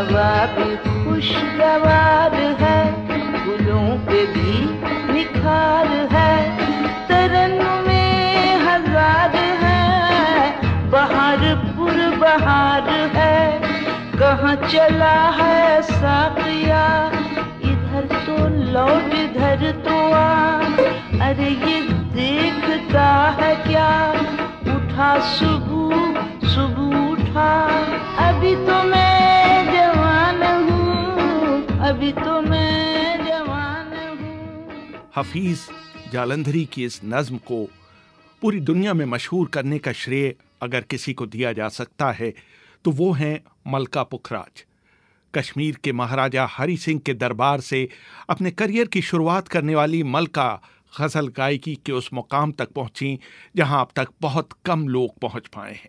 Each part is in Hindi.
हवा भी खुशगवार है, गुलों पे भी निखार है, तरन्नुमे हजार है, बहार पुरबहार है, कहाँ चला है साकिया, इधर तो लौट इधर तो आ, अरे ये देखता है क्या, उठा सुबह सुबह उठा, अभी तो मैं जवान हूँ, अभी तो मैं जवान हूँ। हफीज जालंधरी की इस नज्म को पूरी दुनिया में मशहूर करने का श्रेय अगर किसी को दिया जा सकता है तो वो हैं मलका पुखराज। कश्मीर के महाराजा हरि सिंह के दरबार से अपने करियर की शुरुआत करने वाली मलका गजल गायकी के उस मुकाम तक पहुंची जहां अब तक बहुत कम लोग पहुंच पाए हैं।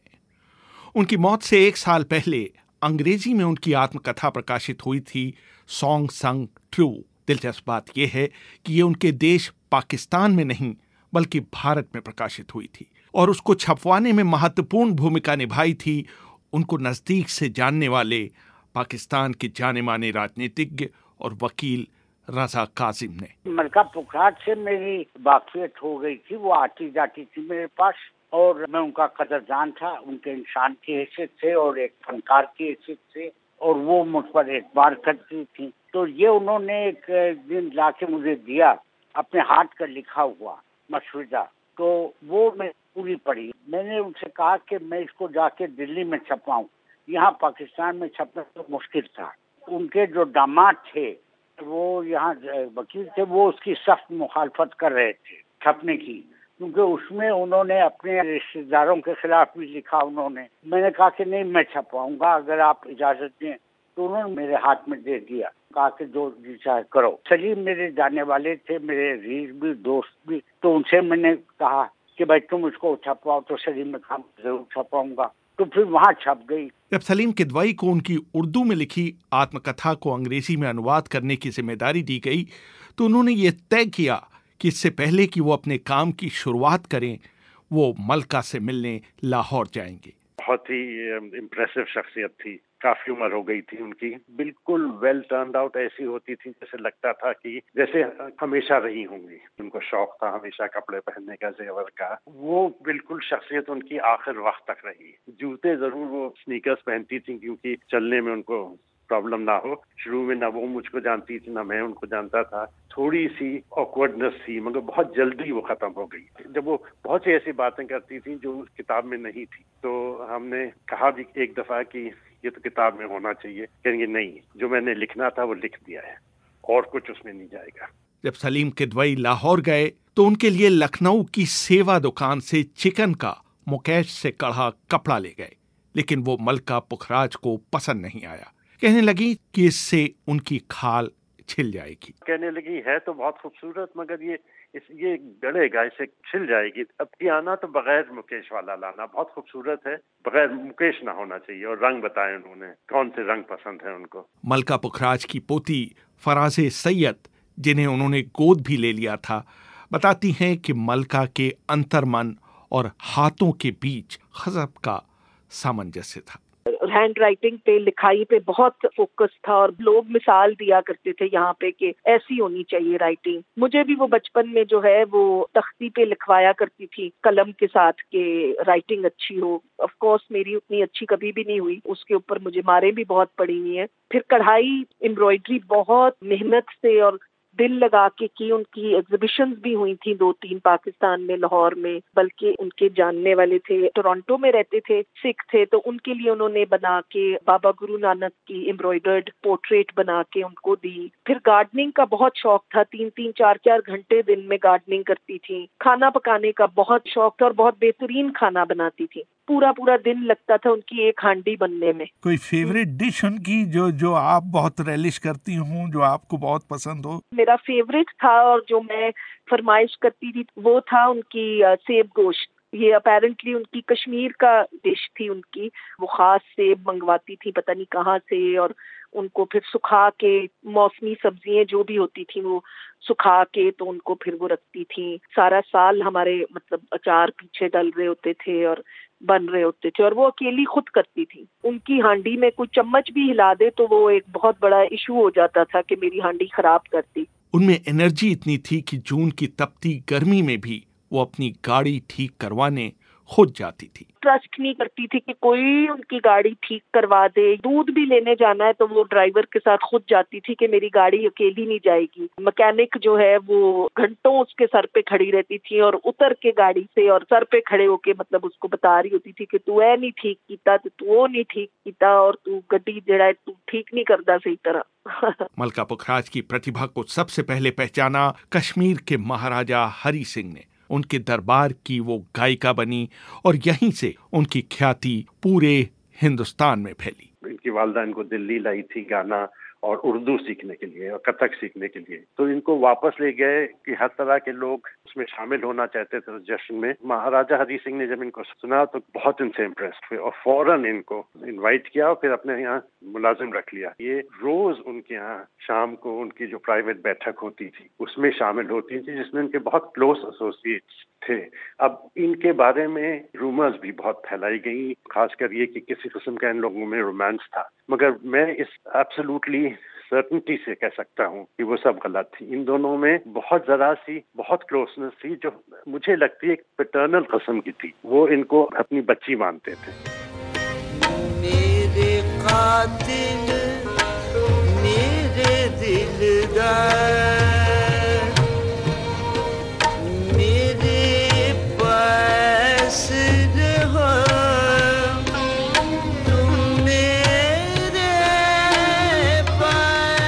उनकी मौत से 1 साल पहले अंग्रेजी में उनकी आत्मकथा प्रकाशित हुई थी, सॉन्ग संग ट्रू। दिलचस्प बात यह है कि ये उनके देश पाकिस्तान में नहीं बल्कि भारत में प्रकाशित हुई थी और उसको छपवाने में महत्वपूर्ण भूमिका निभाई थी उनको नजदीक से जानने वाले पाकिस्तान के जाने माने राजनीतिज्ञ और वकील रजा काजिम ने। मलका पुखराज से मेरी वाकफियत हो गई थी, वो आती जाती थी मेरे पास और मैं उनका कदरदान था, उनके इंसान की हैसियत से और एक फनकार की हैसियत से, और वो मुझ पर एतबार करती थी। तो ये उन्होंने एक दिन लाके मुझे दिया, अपने हाथ का लिखा हुआ मसविदा, तो वो मैं पूरी पढ़ी। मैंने उनसे कहा कि मैं इसको जाके दिल्ली में छपवाऊं, यहाँ पाकिस्तान में छपना तो मुश्किल था। उनके जो दामाद थे वो यहाँ वकील थे, वो उसकी सख्त मुखालफत कर रहे थे छपने की, क्योंकि उसमें उन्होंने अपने रिश्तेदारों के खिलाफ भी लिखा उन्होंने। मैंने कहा कि नहीं, मैं छपवाऊंगा अगर आप इजाजत दें। तो उन्होंने मेरे हाथ में दे दिया, कहा कि जो जी चाहे करो। सलीम मेरे जाने वाले थे, मेरे अजीज भी दोस्त भी, तो उनसे मैंने कहा कि भाई तुम इसको छपवाओ, तो सलीम ने कहा जरूर छपवाऊंगा। तो फिर वहाँ छप गई। जब सलीम किदवई को उनकी उर्दू में लिखी आत्मकथा को अंग्रेजी में अनुवाद करने की जिम्मेदारी दी गई तो उन्होंने ये तय किया कि इससे पहले कि वो अपने काम की शुरुआत करें, वो मलका से मिलने लाहौर जाएंगे। बहुत ही इम्प्रेसिव शख्सियत थी, काफी उम्र हो गई थी उनकी, बिल्कुल वेल टर्न्ड आउट ऐसी होती थी जैसे लगता था कि जैसे हमेशा रही होंगी। उनको शौक था हमेशा कपड़े पहनने का, जेवर का। वो बिल्कुल शख्सियत उनकी आखिर वक्त तक रही। जूते जरूर वो स्नीकर्स पहनती थी क्योंकि चलने में उनको प्रॉब्लम ना हो। शुरू में ना वो मुझको जानती थी ना मैं उनको जानता था। थोड़ी सी ऑकवर्डनेस थी, मगर बहुत जल्दी वो खत्म हो गई जब वो बहुत सी ऐसी बातें करती थी जो उस किताब में नहीं थी। तो हमने कहा भी एक दफा कि ये तो किताब में होना चाहिए। कहेंगे नहीं, जो मैंने लिखना था वो लिख दिया है और कुछ उसमें नहीं जाएगा। जब सलीम किदवई लाहौर गए तो उनके लिए लखनऊ की सेवा दुकान से चिकन का मुकेश से कढ़ा कपड़ा ले गए, लेकिन वो मलका पुखराज को पसंद नहीं आया। कहने लगी कि इससे उनकी खाल छिल जाएगी। कहने लगी है तो बहुत खूबसूरत, मगर ये गड़ेगा, इसे छिल जाएगी। अब की आना तो बगैर मुकेश वाला लाना, बहुत खूबसूरत है, बगैर मुकेश ना होना चाहिए। और रंग बताए उन्होंने, कौन से रंग पसंद है उनको। मलका पुखराज की पोती फराजे सैयद, जिन्हें उन्होंने गोद भी ले लिया था, बताती हैं कि मलका के अंतर्मन और हाथों के बीच गजब का सामंजस्य था। हैंड राइटिंग पे, लिखाई पे बहुत फोकस था और लोग मिसाल दिया करते थे यहाँ पे कि ऐसी होनी चाहिए राइटिंग। मुझे भी वो बचपन में जो है वो तख्ती पे लिखवाया करती थी कलम के साथ के राइटिंग अच्छी हो। ऑफ कोर्स मेरी उतनी अच्छी कभी भी नहीं हुई, उसके ऊपर मुझे मारें भी बहुत पड़ी हुई है। फिर कढ़ाई एम्ब्रॉयडरी बहुत मेहनत से और दिल लगा के की। उनकी एग्जीबिशंस भी हुई थी 2-3 पाकिस्तान में, लाहौर में। बल्कि उनके जानने वाले थे, टोरंटो में रहते थे, सिख थे, तो उनके लिए उन्होंने बना के बाबा गुरु नानक की एम्ब्रॉयडर्ड पोर्ट्रेट बना के उनको दी। फिर गार्डनिंग का बहुत शौक था, 3-3 4-4 घंटे दिन में गार्डनिंग करती थी। खाना पकाने का बहुत शौक था और बहुत बेहतरीन खाना बनाती थी। पूरा पूरा दिन लगता था उनकी एक हांडी बनने में। कोई फेवरेट डिश उनकी जो आप बहुत रेलिश करती हूँ, जो आपको बहुत पसंद हो? मेरा फेवरेट था और जो मैं फरमाइश करती थी वो था उनकी सेब गोश्त। ये अपेरेंटली उनकी कश्मीर का डिश थी उनकी। वो खास सेब मंगवाती थी पता नहीं कहाँ से, और उनको फिर सुखा के, मौसमी सब्जियां जो भी होती थी वो सुखा के तो उनको फिर वो रखती थी। सारा साल हमारे मतलब अचार पीछे डल रहे होते थे और बन रहे होते थे और वो अकेली खुद करती थी। उनकी हांडी में कोई चम्मच भी हिला दे तो वो एक बहुत बड़ा इशू हो जाता था कि मेरी हांडी खराब करती। उनमें एनर्जी इतनी थी कि जून की तपती गर्मी में भी वो अपनी गाड़ी ठीक करवाने खुद जाती थी। ट्रस्ट नहीं करती थी कि कोई उनकी गाड़ी ठीक करवा दे। दूध भी लेने जाना है तो वो ड्राइवर के साथ खुद जाती थी कि मेरी गाड़ी अकेली नहीं जाएगी। मैकेनिक जो है वो घंटों उसके सर पे खड़ी रहती थी और उतर के गाड़ी से और सर पे खड़े होके मतलब उसको बता रही होती थी कि तू ऐ नहीं ठीक कीता, तो तू वो नहीं ठीक कीता और तू गड्डी जड़ा तू ठीक नहीं करता सही तरह। मलका पुखराज की प्रतिभा को सबसे पहले पहचाना कश्मीर के महाराजा हरि सिंह ने। उनके दरबार की वो गायिका बनी और यहीं से उनकी ख्याति पूरे हिंदुस्तान में फैली। इनकी वालिदा इनको दिल्ली लाई थी गाना और उर्दू सीखने के लिए और कथक सीखने के लिए, तो इनको वापस ले गए कि हर तरह के लोग उसमें शामिल होना चाहते थे उस जश्न में। महाराजा हरि सिंह ने जब इनको सुना तो बहुत इनसे इम्प्रेस्ड हुए और फौरन इनको इनवाइट किया और फिर अपने यहाँ मुलाजिम रख लिया। ये रोज उनके यहाँ शाम को उनकी जो प्राइवेट बैठक होती थी उसमें शामिल होती थी, जिसमें उनके बहुत क्लोज एसोसिएट्स थे। अब इनके बारे में रूमर्स भी बहुत फैलाई गई, खासकर ये कि किसी किस्म का इन लोगों में रोमांस था, मगर मैं इस एब्सोल्युटली सर्टेनिटी से कह सकता हूँ कि वो सब गलत थी। इन दोनों में बहुत जरा सी बहुत क्लोजनेस थी जो मुझे लगती है एक पैटर्नल किस्म की थी। वो इनको अपनी बच्ची मानते थे। मेरे कातिल मेरे दिलदार मेरे पास रहो तुम मेरे पास।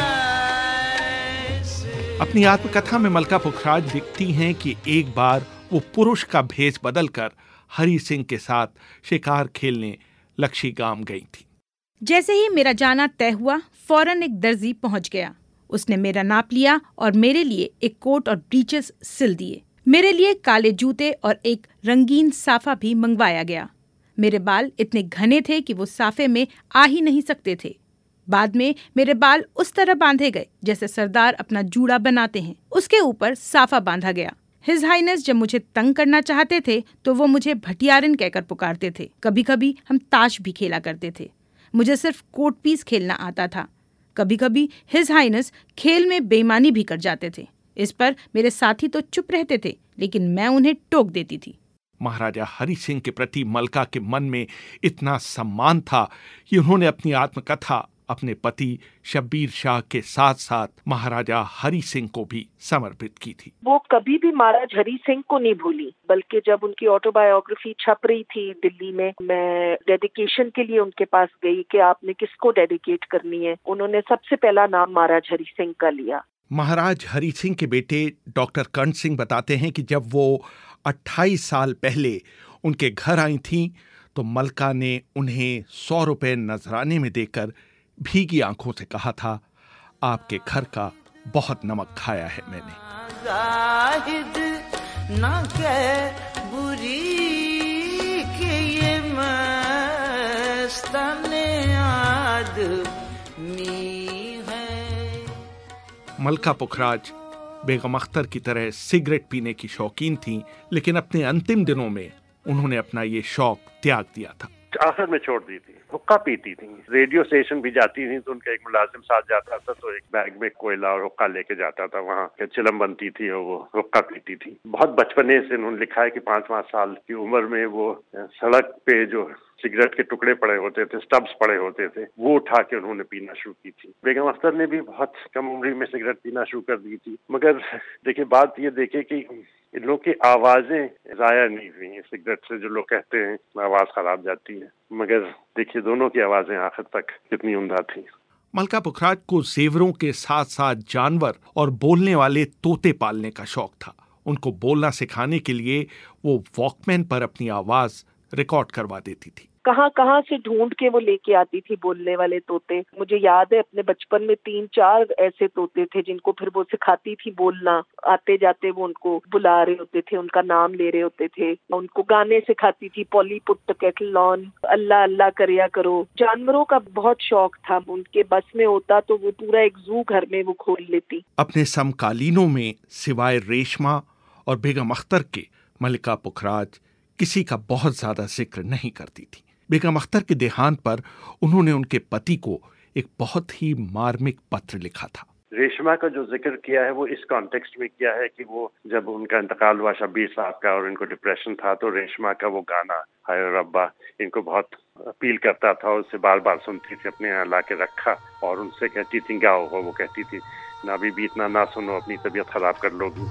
अपनी आत्मकथा में मलका पुखराज लिखती हैं कि एक बार वो पुरुष का भेष बदलकर हरि सिंह के साथ शिकार खेलने लक्षीगाम गई थी। जैसे ही मेरा जाना तय हुआ, फौरन एक दर्जी पहुंच गया। उसने मेरा नाप लिया और मेरे लिए एक कोट और ब्रीचेस सिल दिए। मेरे लिए काले जूते और एक रंगीन साफा भी मंगवाया गया। मेरे बाल इतने घने थे कि वो साफे में आ ही नहीं सकते थे। बाद में मेरे बाल उस तरह बांधे गए जैसे सरदार अपना जूड़ा बनाते हैं। उसके ऊपर साफा बांधा गया। हिज हाइनेस जब मुझे तंग करना चाहते थे तो वो मुझे भटियारिन कहकर पुकारते थे। कभी कभी हम ताश भी खेला करते थे। मुझे सिर्फ कोर्ट पीस खेलना आता था। कभी कभी हिज हाइनेस खेल में बेईमानी भी कर जाते थे। इस पर मेरे साथी तो चुप रहते थे, लेकिन मैं उन्हें टोक देती थी। महाराजा हरि सिंह के प्रति मलका के मन में इतना सम्मान था कि उन्होंने अपनी आत्मकथा अपने पति शब्बीर शाह के साथ साथ महाराजा हरि सिंह को भी समर्पित की थी। वो कभी भी महाराज हरि सिंह को नहीं भूली, बल्कि जब उनकी ऑटोबायोग्राफी छप रही थी दिल्ली में, मैं डेडिकेशन के लिए उनके पास गई कि आपने किसको डेडिकेट करनी है। उन्होंने सबसे पहला नाम महाराज हरि सिंह का लिया। महाराज हरि सिंह के बेटे डॉक्टर कर्ण सिंह बताते हैं कि जब वो 28 साल पहले उनके घर आई थीं तो मलका ने उन्हें 100 रुपए नजराने में देकर भीगी आंखों से कहा था, आपके घर का बहुत नमक खाया है मैंने। जाहिद ना कह बुरी कि ये मस्ताने आदमी है। मलका पुखराज बेगम अख्तर की तरह सिगरेट पीने की शौकीन थीं, लेकिन अपने अंतिम दिनों में उन्होंने अपना ये शौक त्याग दिया था। आखिर में छोड़ दी थी। हुक्का पीती थी, रेडियो स्टेशन भी जाती थी तो उनका एक मुलाजिम साथ जाता था तो एक बैग में कोयला और हुक्का लेके जाता था। वहाँ के चिलम बनती थी और वो हुक्का पीती थी। बहुत बचपने से उन्होंने लिखा है कि 5-5 साल की उम्र में वो सड़क पे जो सिगरेट के टुकड़े पड़े होते थे, स्टब्स पड़े होते थे, वो उठा के उन्होंने पीना शुरू की थी। बेगम अख्तर ने भी बहुत कम उम्र में सिगरेट पीना शुरू कर दी थी। मगर देखिए, बात ये देखे कि इन लोग की आवाजें जाया नहीं हुई। सिगरेट से जो लोग कहते हैं आवाज खराब जाती है, मगर देखिए दोनों की आवाजें आखिर तक कितनी उम्दा थी। मलका पुखराज को जेवरों के साथ साथ जानवर और बोलने वाले तोते पालने का शौक था। उनको बोलना सिखाने के लिए वो वॉकमैन पर अपनी आवाज रिकॉर्ड करवा देती थी। कहाँ कहाँ से ढूंढ के वो लेके आती थी बोलने वाले तोते। मुझे याद है अपने बचपन में 3-4 ऐसे तोते थे जिनको फिर वो सिखाती थी बोलना। आते जाते वो उनको बुला रहे होते थे, उनका नाम ले रहे होते थे, उनको गाने सिखाती थी, Polly put the kettle on, Allah Allah करिया करो। जानवरों का बहुत शौक था, उनके बस में होता तो वो पूरा एक जू घर में वो खोल लेती। अपने समकालीनों में सिवाय रेशमा और बेगम अख्तर के, मलका पुखराज किसी का बहुत ज्यादा जिक्र नहीं करती थी। बेगम अख्तर के देहांत पर उन्होंने उनके पति को एक बहुत ही मार्मिक पत्र लिखा था। रेशमा का जो जिक्र किया है वो इस कॉन्टेक्स्ट में किया है कि वो जब उनका इंतकाल हुआ शब्बीर साहब का और इनको डिप्रेशन था, तो रेशमा का वो गाना हाय रब्बा इनको बहुत अपील करता था, उससे बार बार सुनती थी, अपने यहाँ ला के रखा और उनसे कहती थी गाओ, वो कहती थी ना भी इतना ना सुनो, अपनी तबीयत खराब कर लोगी।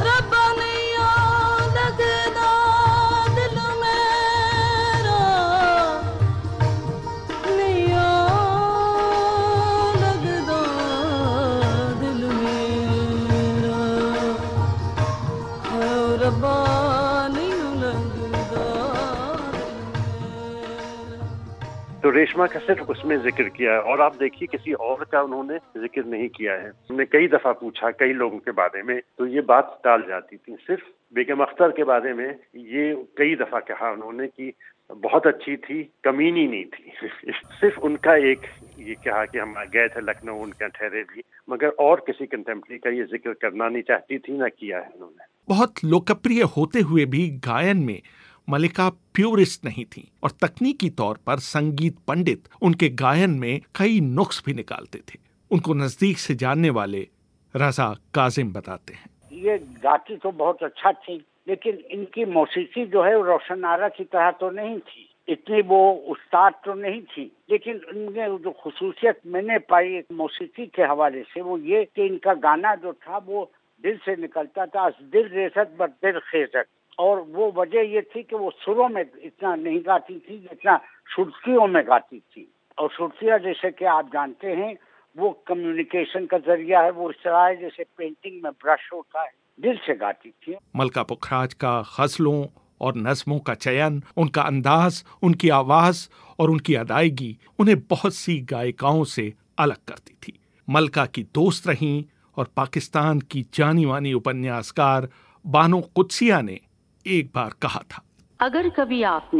तो रेशमा का सिर्फ उसमें जिक्र किया है और आप देखिए किसी और का उन्होंने जिक्र नहीं किया है। हमने कई दफा पूछा कई लोगों के बारे में तो ये बात टाल जाती थी। सिर्फ बेगम अख्तर के बारे में ये कई दफा कहा उन्होंने कि बहुत अच्छी थी, कमीनी नहीं थी। सिर्फ उनका एक ये कहा कि हम गए थे लखनऊ, उनका ठहरे भी, मगर और किसी कंटेम्प्रेरी का ये जिक्र करना नहीं चाहती थी, ना किया है उन्होंने। बहुत लोकप्रिय होते हुए भी गायन में मलिका प्यूरिस्ट नहीं थी और तकनीकी तौर पर संगीत पंडित उनके गायन में कई नुक्स भी निकालते थे। उनको नजदीक से जानने वाले रजा काजिम बताते हैं, ये गाती तो बहुत अच्छा थी, लेकिन इनकी मौसीकी जो है रोशन आरा की तरह तो नहीं थी, इतनी वो उस्ताद तो नहीं थी, लेकिन इनमें जो खुसूसियत मैंने पाई मौसीकी के हवाले से वो ये कि इनका गाना जो था वो दिल से निकलता था, दिल रेसत बर दिल खेजत। और वो वजह ये थी कि वो सुरों में इतना नहीं गाती थी जितना सुर्खियों में गाती थी। और सुर्खियाँ जैसे कि आप जानते हैं वो कम्युनिकेशन का जरिया है, वो इस तरह है जैसे पेंटिंग में ब्रश होता है, दिल से गाती थी। मलका पुखराज का गजलों और नज़्मों का चयन, उनका अंदाज, उनकी आवाज और उनकी अदायगी उन्हें बहुत सी गायिकाओं से अलग करती थी। मलका की दोस्त रहीं और पाकिस्तान की जानी मानी उपन्यासकार बानो कुद्सिया ने एक बार कहा था, अगर कभी आपने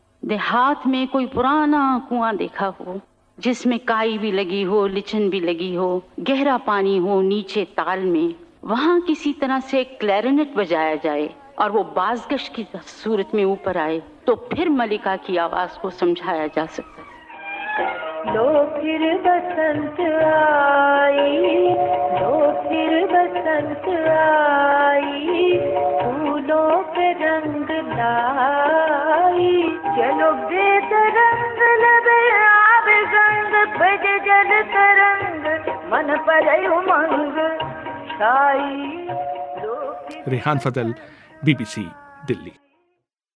देहात में कोई पुराना कुआं देखा हो जिसमें काई भी लगी हो, लिचन भी लगी हो, गहरा पानी हो नीचे ताल में, वहाँ किसी तरह से क्लैरिनेट बजाया जाए और वो बाजगश की सूरत में ऊपर आए, तो फिर मलिका की आवाज को समझाया जा सकता है। लो फिर बसंत आई, लो फिर बसंत आई, फूलों पे रंग लाई, चलो बेदरंग लबे आब गंग, बज जल तरंग, मन पर उमंग छाई। रेहान फजल, BBC, दिल्ली।